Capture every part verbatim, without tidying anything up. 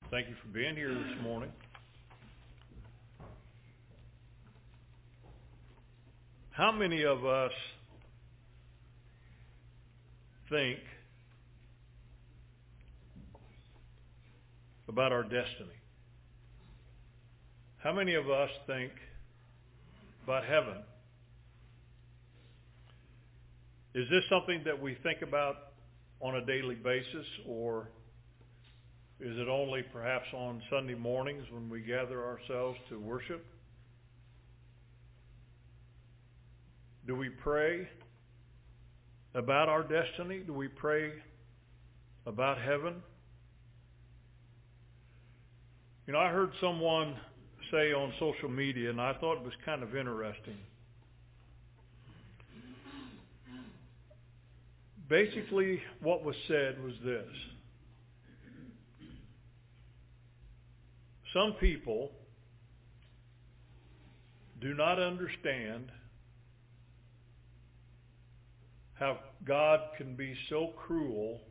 Thank you for being here this morning. How many of us think about our destiny? How many of us think about heaven? Is this something that we think about on a daily basis, or is it only perhaps on Sunday mornings when we gather ourselves to worship? Do we pray about our destiny? Do we pray about heaven? You know, I heard someone say on social media, and I thought it was kind of interesting. Basically, what was said was this. Some people do not understand how God can be so cruel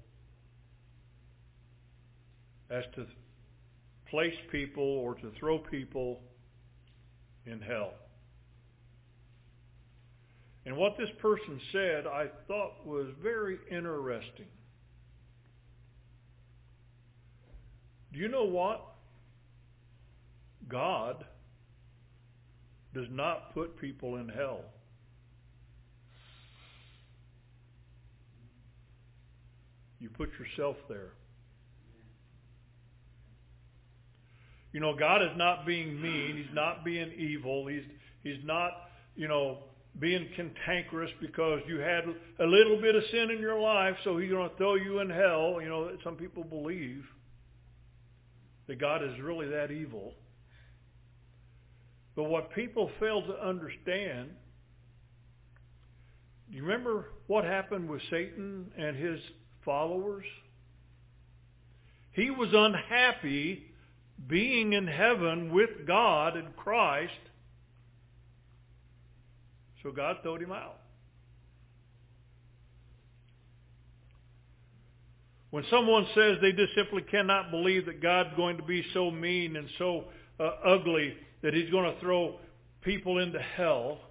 as to place people or to throw people in hell. And what this person said, I thought was very interesting. Do you know what? God does not put people in hell. You put yourself there. You know, God is not being mean. He's not being evil. He's He's not, you know, being cantankerous because you had a little bit of sin in your life, so He's going to throw you in hell. You know, some people believe that God is really that evil. But what people fail to understand, do you remember what happened with Satan and his followers? He was unhappy being in heaven with God and Christ, so God threw him out. When someone says they just simply cannot believe that God's going to be so mean and so uh, ugly that He's going to throw people into hell,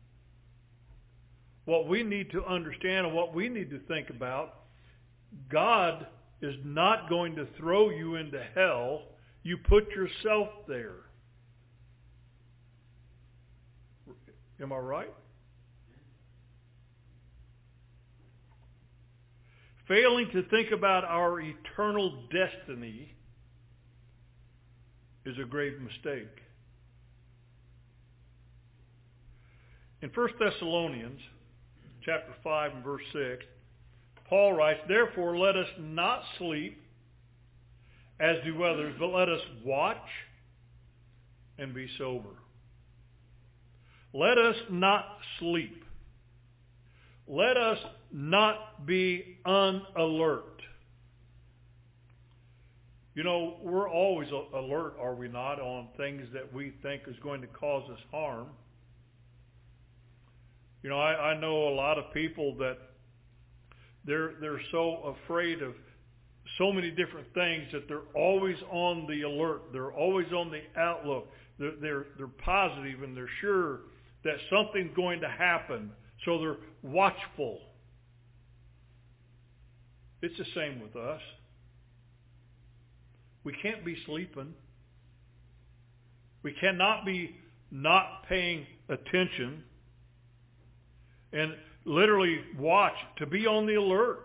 what we need to understand and what we need to think about, God is not going to throw you into hell. You put yourself there. Am I right? Failing to think about our eternal destiny is a grave mistake. In First Thessalonians chapter five and verse six, Paul writes, "Therefore let us not sleep as do others, but let us watch and be sober." Let us not sleep. Let us not be unalert. You know, we're always alert, are we not, on things that we think is going to cause us harm. You know, I, I know a lot of people that they're they're so afraid of so many different things that they're always on the alert. They're always on the outlook. They're they're, they're positive and they're sure that something's going to happen. So they're watchful. It's the same with us. We can't be sleeping. We cannot be not paying attention. And literally watch, to be on the alert.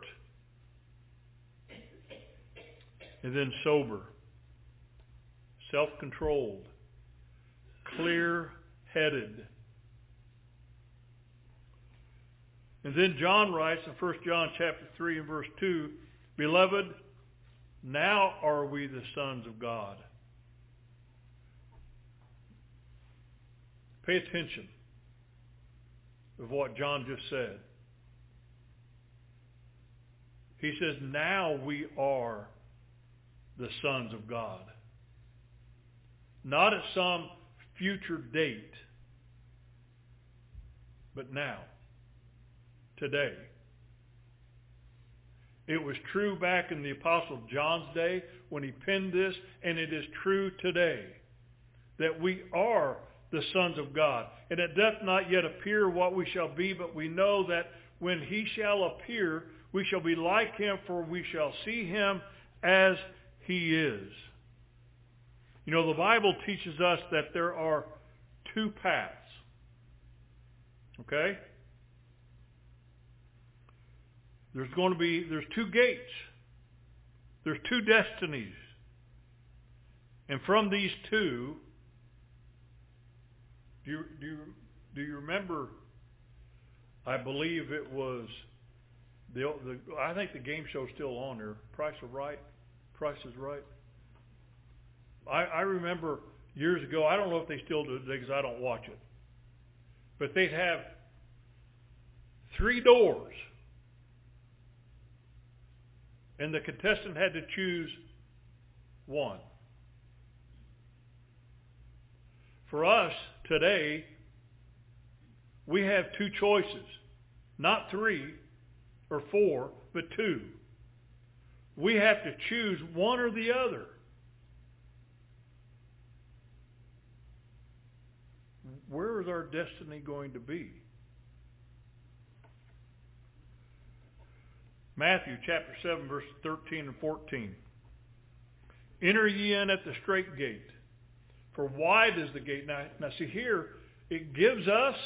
And then sober, self-controlled, clear-headed. And then John writes in First John chapter three and verse two, "Beloved, now are we the sons of God." Pay attention of what John just said. He says, now we are the sons of God. Not at some future date, but now, today. It was true back in the Apostle John's day when he penned this, and it is true today that we are the sons of God. And it doth not yet appear what we shall be, but we know that when he shall appear, we shall be like him, for we shall see him as he is. You know, the Bible teaches us that there are two paths. Okay? There's going to be, there's two gates. There's two destinies. And from these two, do you, do you, do you remember, I believe it was, the, the I think the game show's still on there, Price is Right? Price is Right? I, I remember years ago, I don't know if they still do it because I don't watch it, but they'd have three doors, and the contestant had to choose one. For us today, we have two choices, not three or four, but two. We have to choose one or the other. Where is our destiny going to be? Matthew chapter seven, verses thirteen and fourteen. Enter ye in at the strait gate, for wide is the gate. Now, now see here, it gives us,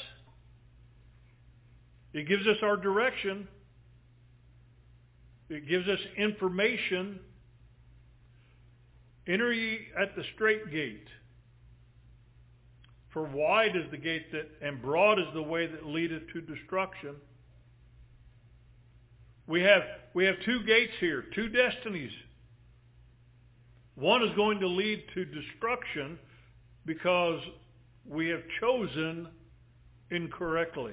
it gives us our direction. It gives us information. Enter ye at the strait gate. For wide is the gate that, and broad is the way that leadeth to destruction. We have, we have two gates here, two destinies. One is going to lead to destruction because we have chosen incorrectly.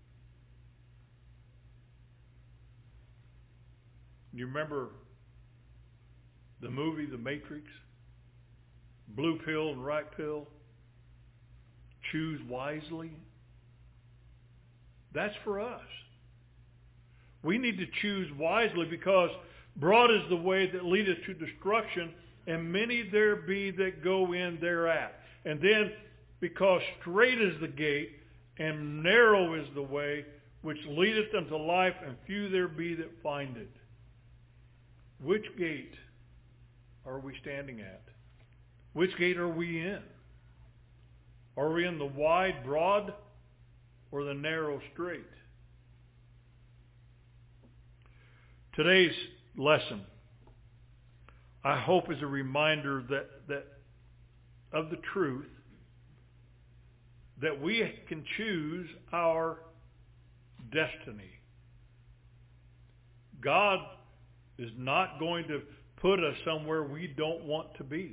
You remember the movie The Matrix? Blue pill and right pill. Choose wisely. That's for us. We need to choose wisely because broad is the way that leadeth to destruction, and many there be that go in thereat. And then because strait is the gate, and narrow is the way which leadeth unto life, and few there be that find it. Which gate are we standing at? Which gate are we in? Are we in the wide, broad, or the narrow, straight? Today's lesson, I hope, is a reminder that, that of the truth that we can choose our destiny. God is not going to put us somewhere we don't want to be.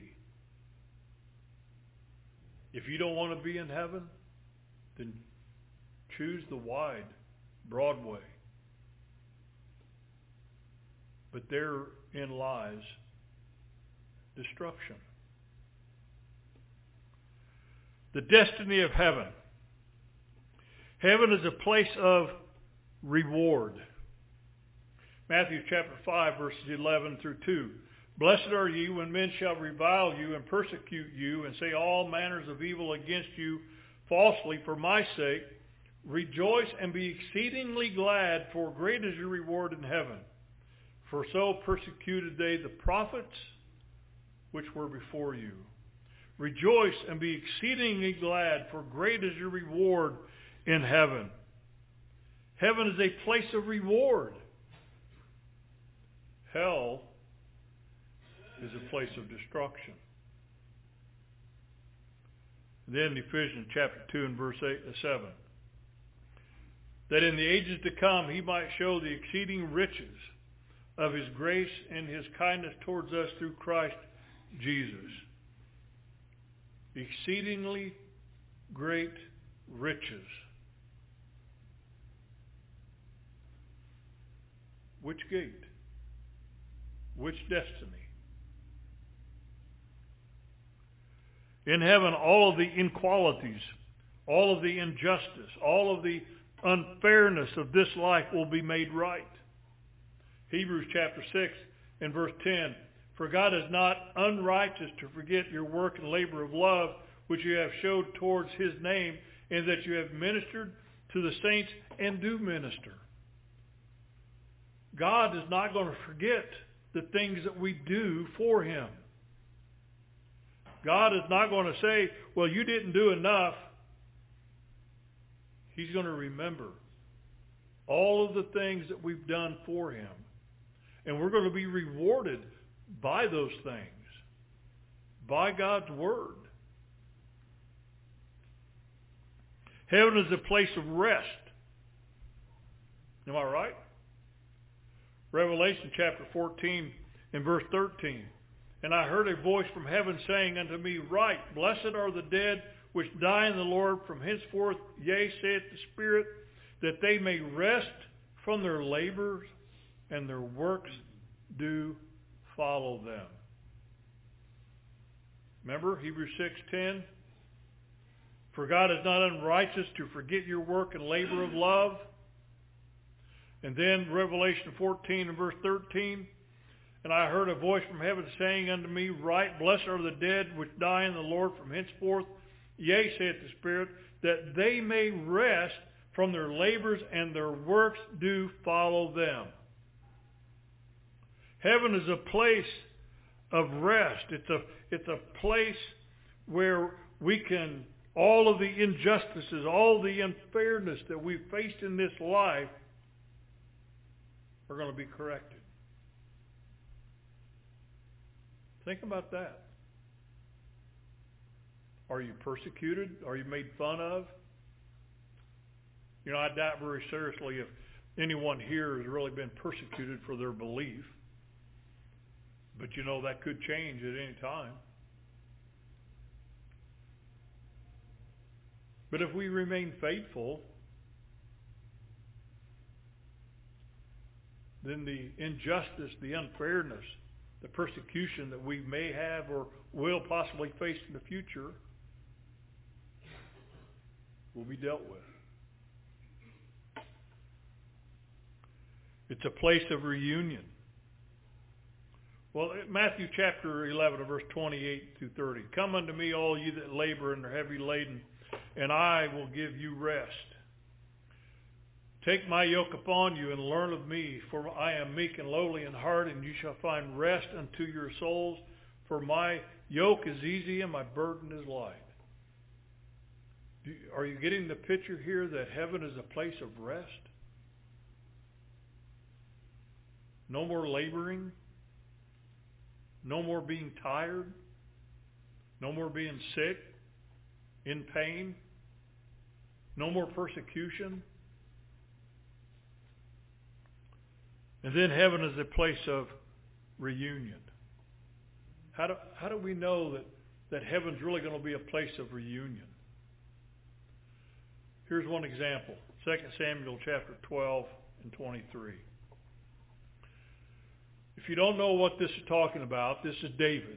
If you don't want to be in heaven, then choose the wide, broad way. But therein lies destruction. The destiny of heaven. Heaven is a place of reward. Matthew chapter five, verses eleven through two. Blessed are ye when men shall revile you and persecute you and say all manners of evil against you falsely for my sake. Rejoice and be exceedingly glad, for great is your reward in heaven. For so persecuted they the prophets which were before you. Rejoice and be exceedingly glad, for great is your reward in heaven. Heaven is a place of reward. Hell is a place of destruction. Then Ephesians chapter two and verse eight and seven. That in the ages to come he might show the exceeding riches of his grace and his kindness towards us through Christ Jesus. Exceedingly great riches. Which gate? Which destiny? In heaven, all of the inequalities, all of the injustice, all of the unfairness of this life will be made right. Hebrews chapter six and verse ten. For God is not unrighteous to forget your work and labor of love, which you have showed towards his name, and that you have ministered to the saints and do minister. God is not going to forget the things that we do for him. God is not going to say, well, you didn't do enough. He's going to remember all of the things that we've done for him. And we're going to be rewarded by those things, by God's word. Heaven is a place of rest. Am I right? Revelation chapter fourteen and verse thirteen. And I heard a voice from heaven saying unto me, Write, blessed are the dead which die in the Lord from henceforth, yea, saith the Spirit, that they may rest from their labors, and their works do follow them. Remember Hebrews six ten? For God is not unrighteous to forget your work and labor of love. And then Revelation fourteen and verse thirteen. And I heard a voice from heaven saying unto me, Write, blessed are the dead which die in the Lord from henceforth, yea, saith the Spirit, that they may rest from their labors, and their works do follow them. Heaven is a place of rest. It's a, it's a place where we can, all of the injustices, all the unfairness that we've faced in this life are going to be corrected. Think about that. Are you persecuted? Are you made fun of? You know, I doubt very seriously if anyone here has really been persecuted for their belief. But you know, that could change at any time. But if we remain faithful, then the injustice, the unfairness, the persecution that we may have or will possibly face in the future will be dealt with. It's a place of reunion. Well, Matthew chapter eleven, verse twenty-eight through thirty. Come unto me, all you that labor and are heavy laden, and I will give you rest. Take my yoke upon you and learn of me, for I am meek and lowly in heart, and you shall find rest unto your souls. For my yoke is easy and my burden is light. Do, are you getting the picture here that heaven is a place of rest? No more laboring. No more being tired. No more being sick, in pain. No more persecution. And then heaven is a place of reunion. How do, how do we know that, that heaven's really going to be a place of reunion? Here's one example. Second Samuel chapter twelve and twenty-three. If you don't know what this is talking about, this is David.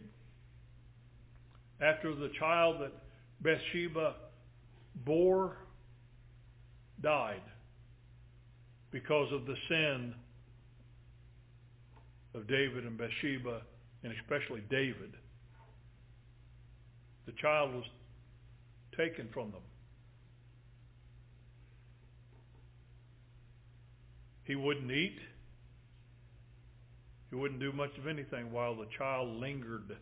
After the child that Bathsheba bore died because of the sin of David and Bathsheba, and especially David. The child was taken from them. He wouldn't eat. He wouldn't do much of anything while the child lingered.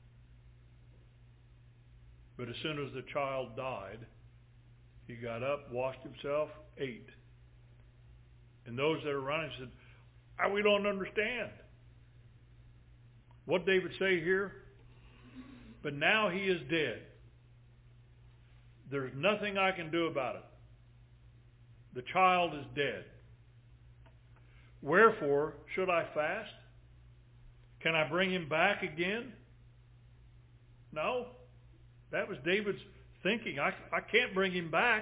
But as soon as the child died, he got up, washed himself, ate. And those that are around him said, oh, we don't understand. What David say here? But now he is dead. There's nothing I can do about it. The child is dead. Wherefore should I fast? Can I bring him back again? No. That was David's thinking. I, I can't bring him back.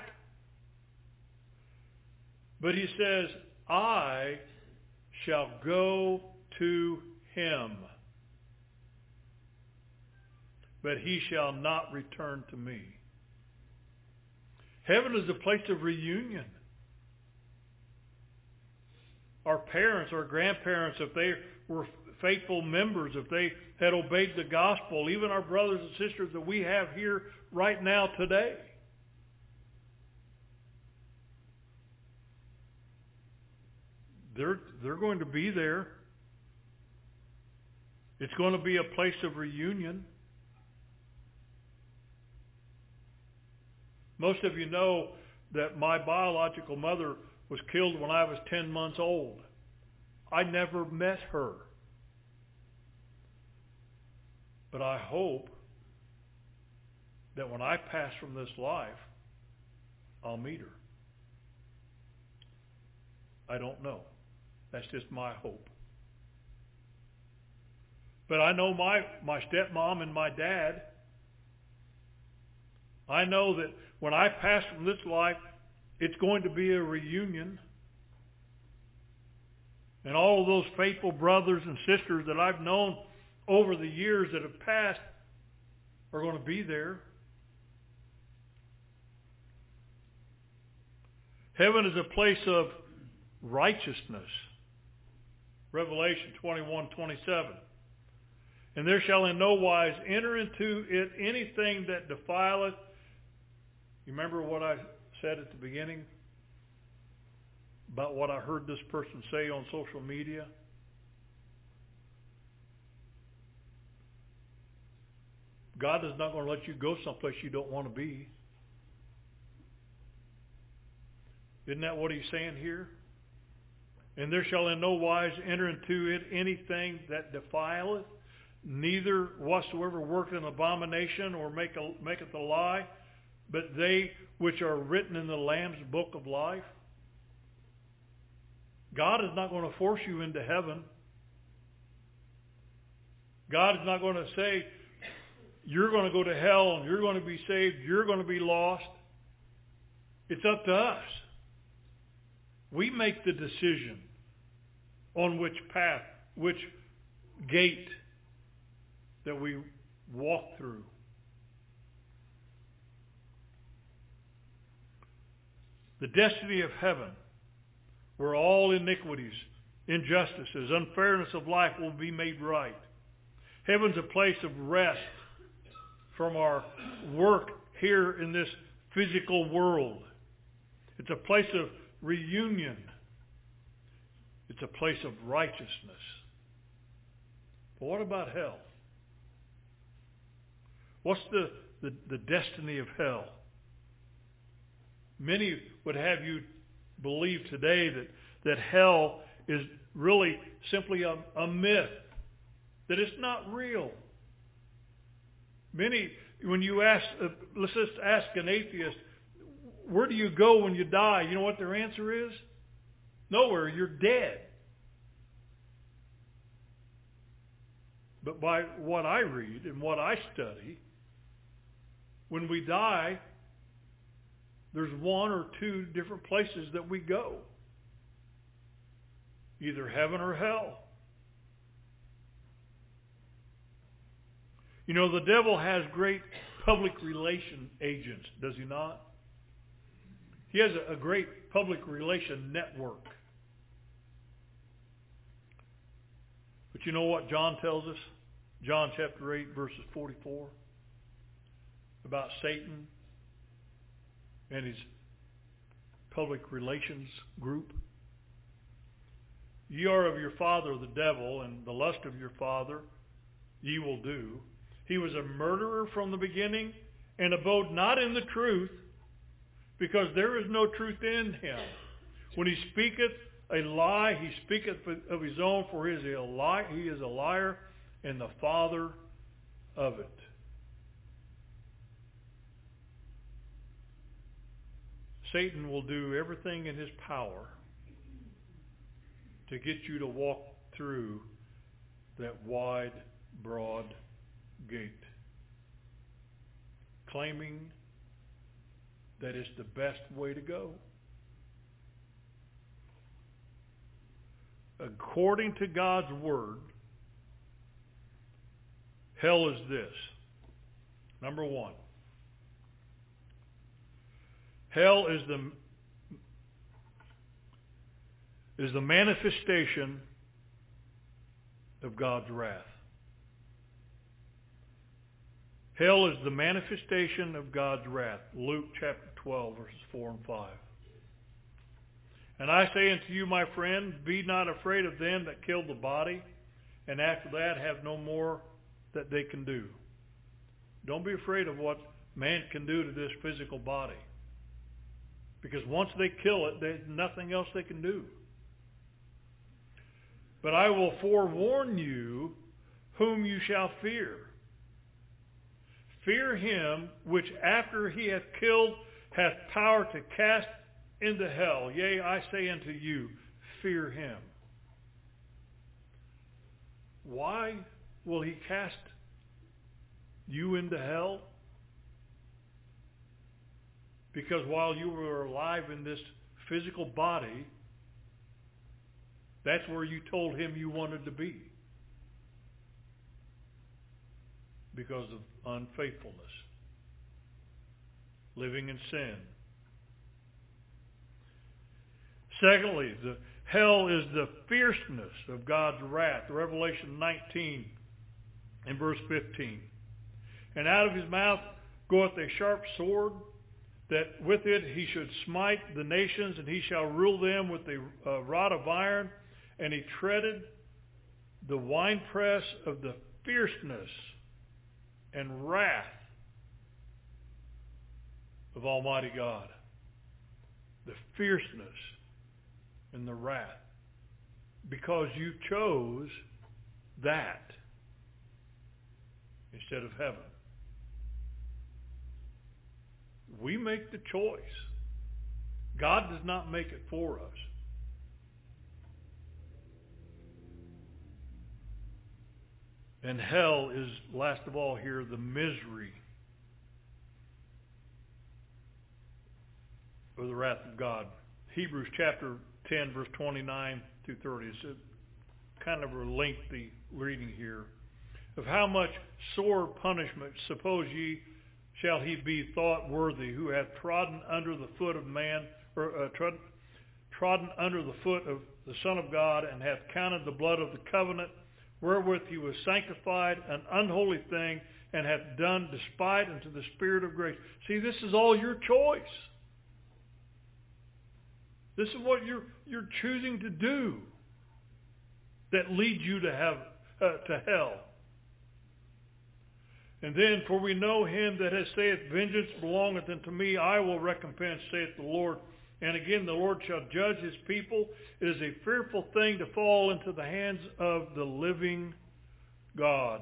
But he says, I shall go to him, but he shall not return to me. Heaven is a place of reunion. our parents, our grandparents, if they were faithful members, if they had obeyed the gospel, even our brothers and sisters that we have here right now today. They're, they're going to be there. It's going to be a place of reunion. Most of you know that my biological mother was killed when I was ten months old. I never met her. But I hope that when I pass from this life, I'll meet her. I don't know. That's just my hope. But I know my, my stepmom and my dad. I know that when I pass from this life, it's going to be a reunion. And all of those faithful brothers and sisters that I've known over the years that have passed are going to be there. Heaven is a place of righteousness. Revelation twenty-one twenty-seven. And there shall in no wise enter into it anything that defileth. You remember what I said at the beginning about what I heard this person say on social media? God is not going to let you go someplace you don't want to be. Isn't that what he's saying here? And there shall in no wise enter into it anything that defileth, neither whatsoever worketh an abomination or make a, maketh a lie, but they which are written in the Lamb's book of life. God is not going to force you into heaven. God is not going to say, you're going to go to hell and you're going to be saved, you're going to be lost. It's up to us. We make the decision on which path, which gate that we walk through. The destiny of heaven, where all iniquities, injustices, unfairness of life will be made right. Heaven's a place of rest from our work here in this physical world. It's a place of reunion. It's a place of righteousness. But what about hell? What's the, the, the destiny of hell? Many would have you believe today that, that hell is really simply a, a myth, that it's not real. Many, when you ask, uh, let's just ask an atheist, where do you go when you die? You know what their answer is? Nowhere, you're dead. But by what I read and what I study, when we die, there's one or two different places that we go. Either heaven or hell. You know, the devil has great public relation agents, does he not? He has a, a great public relation network. But you know what John tells us? John chapter eight, verses forty-four. About Satan and his public relations group. Ye are of your father the devil, and the lust of your father ye will do. He was a murderer from the beginning, and abode not in the truth, because there is no truth in him. When he speaketh a lie, he speaketh of his own, for he is a lie, he is a liar, and the father of it. Satan will do everything in his power to get you to walk through that wide, broad gate, claiming that it's the best way to go. According to God's word, hell is this. Number one, hell is the is the manifestation of God's wrath. Hell is the manifestation of God's wrath. Luke chapter twelve, verses four and five. And I say unto you, my friend, be not afraid of them that kill the body, and after that have no more that they can do. Don't be afraid of what man can do to this physical body. Because once they kill it, there's nothing else they can do. But I will forewarn you whom you shall fear. Fear him which after he hath killed hath power to cast into hell. Yea, I say unto you, fear him. Why will he cast you into hell? Because while you were alive in this physical body, that's where you told him you wanted to be. Because of unfaithfulness. Living in sin. Secondly, the hell is the fierceness of God's wrath. Revelation nineteen and verse fifteen. And out of his mouth goeth a sharp sword, that with it he should smite the nations, and he shall rule them with a uh, rod of iron, and he treaded the winepress of the fierceness and wrath of Almighty God. The fierceness and the wrath. Because you chose that instead of heaven. We make the choice. God does not make it for us. And hell is, last of all here, the misery of the wrath of God. Hebrews chapter ten, verse twenty-nine through thirty. It's a kind of a lengthy reading here. Of how much sore punishment, suppose ye, shall he be thought worthy, who hath trodden under the foot of man, or uh, trod, trodden under the foot of the Son of God, and hath counted the blood of the covenant, wherewith he was sanctified, an unholy thing, and hath done despite unto the Spirit of grace. See, this is all your choice. This is what you're you're choosing to do that leads you to have uh, to hell. And then, for we know him that has saith, vengeance belongeth unto me, I will recompense, saith the Lord. And again, the Lord shall judge his people. It is a fearful thing to fall into the hands of the living God.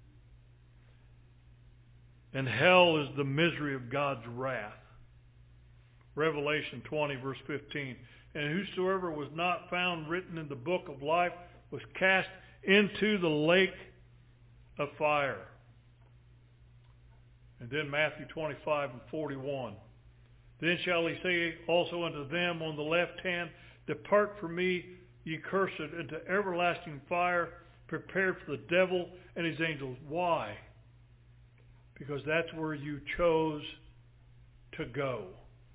And hell is the misery of God's wrath. Revelation twenty, verse fifteen. And whosoever was not found written in the book of life was cast into the lake of fire. And then Matthew twenty-five and forty-one. Then shall he say also unto them on the left hand, depart from me, ye cursed, into everlasting fire, prepared for the devil and his angels. Why? Because that's where you chose to go.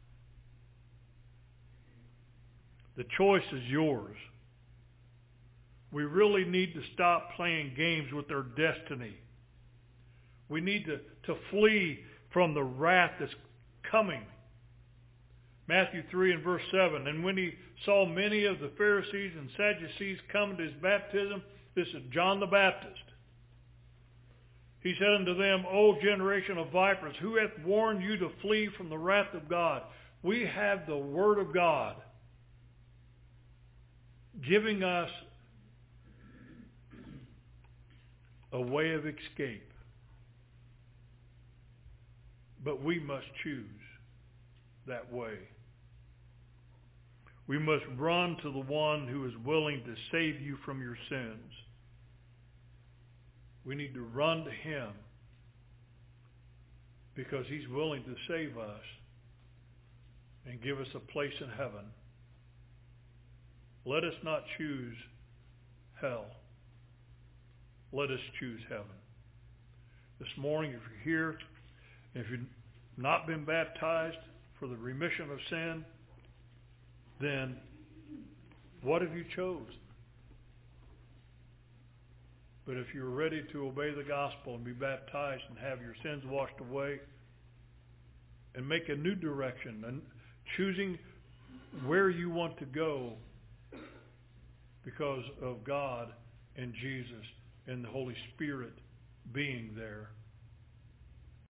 The choice is yours. We really need to stop playing games with our destiny. We need to, to flee from the wrath that's coming. Matthew three and verse seven. And when he saw many of the Pharisees and Sadducees coming to his baptism, this is John the Baptist. He said unto them, O generation of vipers, who hath warned you to flee from the wrath of God? We have the Word of God giving us a way of escape. But we must choose that way. We must run to the one who is willing to save you from your sins. We need to run to him because he's willing to save us and give us a place in heaven. Let us not choose hell. Let us choose heaven. This morning, if you're here, if you've not been baptized for the remission of sin, then What have you chosen? But if you're ready to obey the gospel and be baptized and have your sins washed away and make a new direction and choosing where you want to go because of God and Jesus and the Holy Spirit being there,